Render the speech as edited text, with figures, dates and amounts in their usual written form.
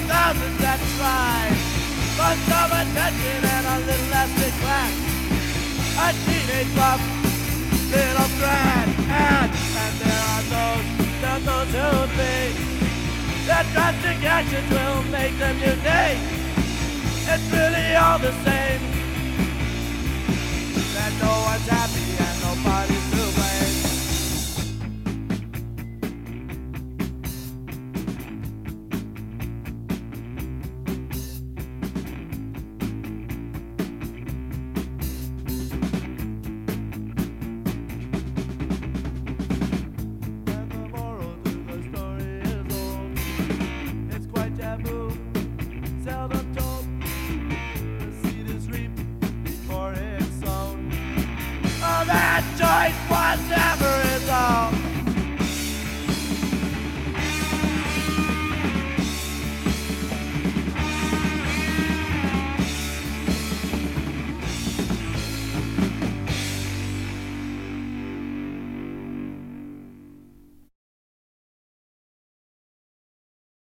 thousands that try for some attention and a little less neglect. A teenage love, little threat, and there are those who think that drastic actions will make them unique. It's really all the same, that no one's happy and nobody's to blame. And the moral to the story is old. It's quite taboo, seldom told. The seed is reaped before it's sown. Oh, that choice was